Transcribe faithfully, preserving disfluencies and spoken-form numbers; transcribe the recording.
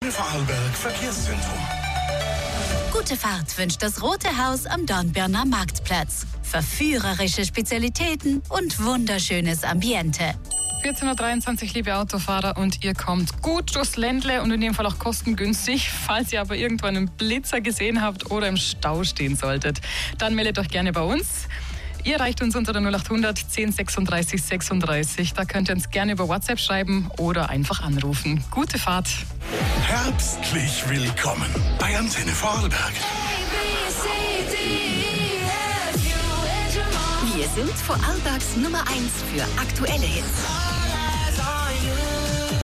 Antenne Vorarlberg Verkehrszentrum. Gute Fahrt wünscht das Rote Haus am Dornbirner Marktplatz. Verführerische Spezialitäten und wunderschönes Ambiente. vierzehn Uhr dreiundzwanzig, liebe Autofahrer, und ihr kommt gut durchs Ländle und in dem Fall auch kostengünstig. Falls ihr aber irgendwo einen Blitzer gesehen habt oder im Stau stehen solltet, dann meldet euch gerne bei uns. Ihr erreicht uns unter der null acht hundert zehn sechsunddreißig sechsunddreißig. Da könnt ihr uns gerne über WhatsApp schreiben oder einfach anrufen. Gute Fahrt. Herbstlich willkommen bei Antenne Vorarlberg. Wir sind Vorarlbergs Nummer eins für aktuelle Hits.